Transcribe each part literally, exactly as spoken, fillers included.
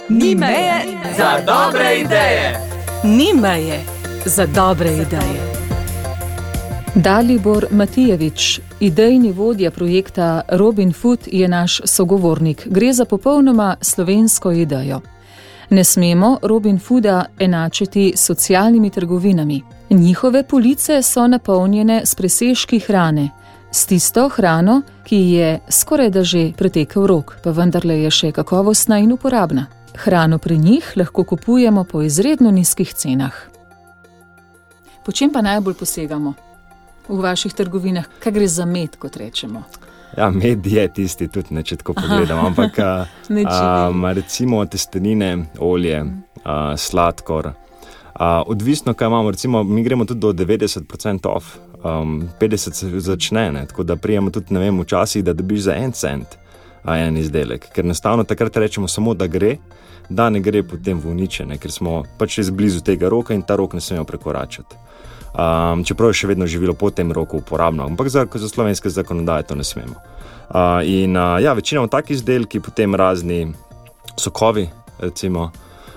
Ni meje za dobre ideje. Ni meje za dobre ideje. Dalibor Matijevič, idejni vodja projekta Robin Food, je naš sogovornik. Gre za popolnoma slovensko idejo. Ne smemo Robin Fooda enačiti s socialnimi trgovinami. Njihove police so napolnjene s presežki hrane, s tisto hrano, ki je skoraj da že pretekel rok, pa vendarle je še kakovostna in uporabna. Hrano pri njih lahko kupujemo po izredno nizkih cenah. Po čem pa najbolj posegamo v vaših trgovinah? Kaj gre za med, kot rečemo? Ja, med je tisti, tudi ne, če tako pogledam, ampak a, a, recimo testenine, olje, a, sladkor. A, odvisno, kaj imamo, recimo, mi gremo tudi do devetdeset procentov off, um, petdeset se začne, ne, tako da prijemo tudi, ne vem, včasih, da dobiš za en cent a, en izdelek, ker enostavno takrat rečemo samo, da gre, da ne gre potem v uničenje, ker smo pač res blizu tega roka in ta rok ne smemo prekoračiti. Um, čeprav je še vedno živilo po tem roku uporabno, ampak za, za slovenske zakonodaje to ne smemo. Uh, in uh, ja, večinoma taki izdelki, potem razni sokovi, recimo,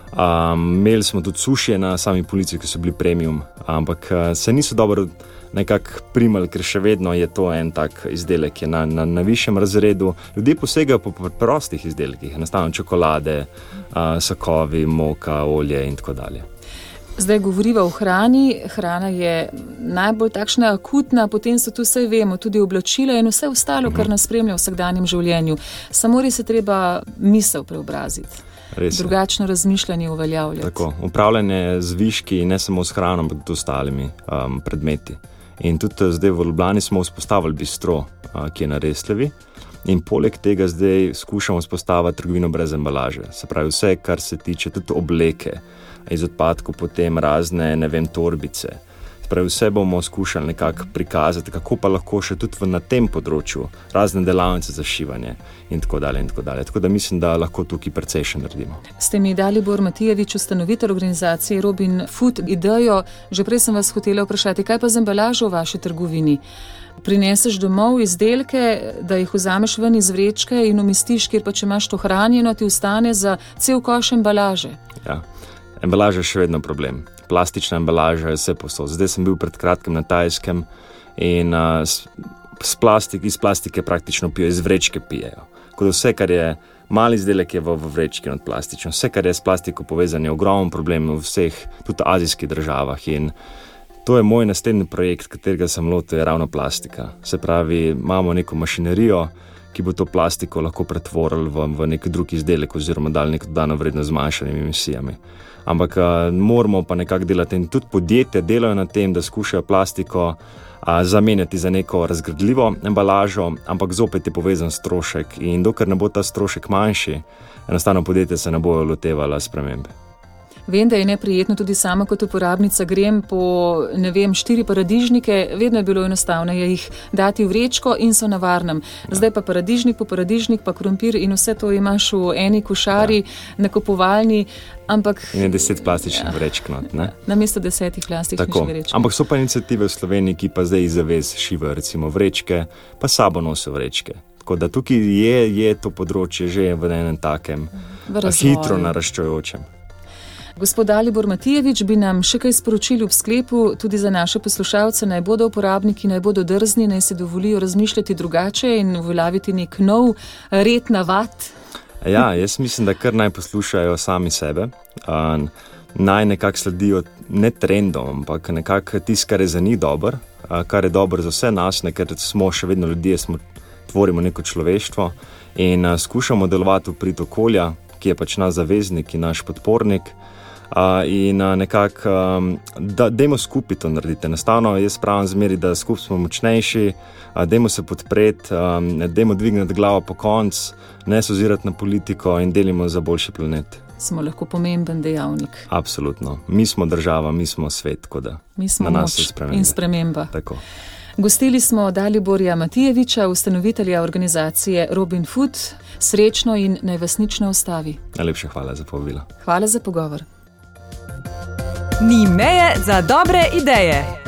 um, imeli smo tudi sušije na sami polici, ki so bili premium, ampak uh, se niso dobro nekako primali, ker še vedno je to en tak izdelek, ki je na, na, na višjem razredu. Ljudje posegajo po prostih izdelkih, enostavno čokolade, uh, sokovi, moka, olje in tako dalje. Zdaj govoriva o hrani, hrana je najbolj takšna akutna, potem so tu vse vemo, tudi oblačila in vse ostalo, kar nas spremlja v vsakdanjem življenju. Samo res je treba misel preobraziti, drugačno razmišljanje uveljavljati. Tako, upravljanje z viški, ne samo s hrano, ampak tudi ostalimi um, predmeti. In tudi zdaj v Ljubljani smo vzpostavili bistro, uh, ki je na Resljevi, in poleg tega zdaj skušamo vzpostaviti trgovino brez embalaže. Se pravi, vse, kar se tiče tudi obleke, iz odpadkov potem razne, ne vem, torbice. Spravi, vse bomo skušali nekako prikazati, kako pa lahko še tudi na tem področju razne delavnice za šivanje in tako dalje in tako dalje. Tako da mislim, da lahko tukaj precej še naredimo. Ste mi Dalibor Matijevič, ustanovitelj organizacije Robin Food, idejo. Že prej sem vas hotela vprašati, kaj pa z embalažo v vaši trgovini? Prineseš domov izdelke, da jih vzameš ven iz vrečke in umestiš, kjer pa če imaš to hranjeno, ti ostane za cel koš embalaže. Ja. Embalaža je še vedno problem. Plastična embalaža je vse posod. Zdaj sem bil pred kratkim na Tajskem in uh, s, s plastik, iz plastike praktično pijo, iz vrečke pijejo. Kot vse, kar je mali izdelek, je v, v vrečki od plastično. Vse, kar je s plastiko povezano, je ogromen problem v vseh, tudi azijskih državah. In to je moj naslednji projekt, katerega sem lotil, je ravno plastika. Se pravi, imamo neko mašinerijo, ki bo to plastiko lahko pretvorili v, v nek drug izdelek oziroma dali neko dodano vrednost z manjšanimi emisijami. Ampak a, moramo pa nekako delati in tudi podjetja delajo na tem, da skušajo plastiko a, zamenjati za neko razgradljivo embalažo, ampak zopet je povezan strošek in dokler ne bo ta strošek manjši, enostavno podjetja se ne bojo lotevala spremembe. Vem, da je neprijetno, tudi sama kot uporabnica grem po, ne vem, štiri paradižnike, vedno je bilo enostavneje jih dati v vrečko in so na varnem. Zdaj pa paradižnik po paradižnik, pa krompir in vse to imaš v eni košari, ja. Nakupovalni, ampak... In je deset plastičnih ja. vrečk not, ne? Namesto desetih plastičnih vrečk. Ampak so pa iniciative v Sloveniji, ki pa zdaj iz zavez šivajo recimo vrečke, pa sabo nosijo vrečke. Tako da tukaj je, je to področje že v enem takem hitro naraščajočem. Gospod Dalibor Matijevič, bi nam še kaj sporočili v sklepu, tudi za naše poslušalce, naj bodo uporabniki, naj bodo drzni, naj se dovolijo razmišljati drugače in uveljaviti nek nov red navad? Ja, jaz mislim, da kar naj poslušajo sami sebe, uh, naj nekako sledijo ne trendom, ampak nekako tisto, kar je za njih dober, uh, kar je dober za vse nas, ne, ker smo še vedno ljudje, smo, tvorimo neko človeštvo in uh, skušamo delovati v prid okolja, ki je pač naš zaveznik in naš podpornik. Uh, in uh, nekako, um, da dajmo skupaj to narediti. Enostavno, jaz pravim zmeri, da skupaj smo močnejši, uh, dajmo se podpreti, um, dajmo dvigniti glavo po konc, ne se ozirati na politiko in delimo za boljši planet. Smo lahko pomemben dejavnik. Absolutno. Mi smo država, mi smo svet, tako da mi smo na nas moč spremembe. In sprememba. Tako. Gostili smo Daliborja Matijeviča, ustanovitelja organizacije Robin Food. Srečno in naj vas nič ne ustavi. Najlepša hvala za povabilo. Hvala za pogovor. Ni meje za dobre ideje.